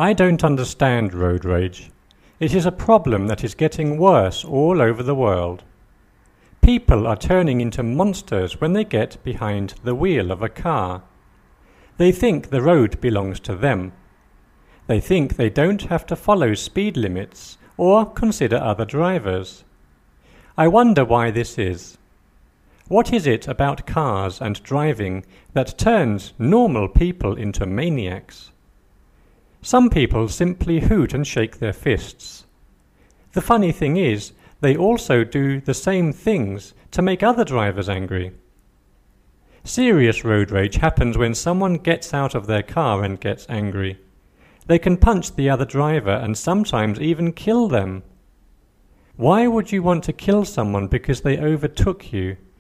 I don't understand road rage. It is a problem that is getting worse all over the world. People are turning into monsters when they get behind the wheel of a car. They think the road belongs to them. They think they don't have to follow speed limits or consider other drivers. I wonder why this is. What is it about cars and driving that turns normal people into maniacs? Some people simply hoot and shake their fists. The funny thing is, they also do the same things to make other drivers angry. Serious road rage happens when someone gets out of their car and gets angry. They can punch the other driver and sometimes even kill them. Why would you want to kill someone because they overtook you?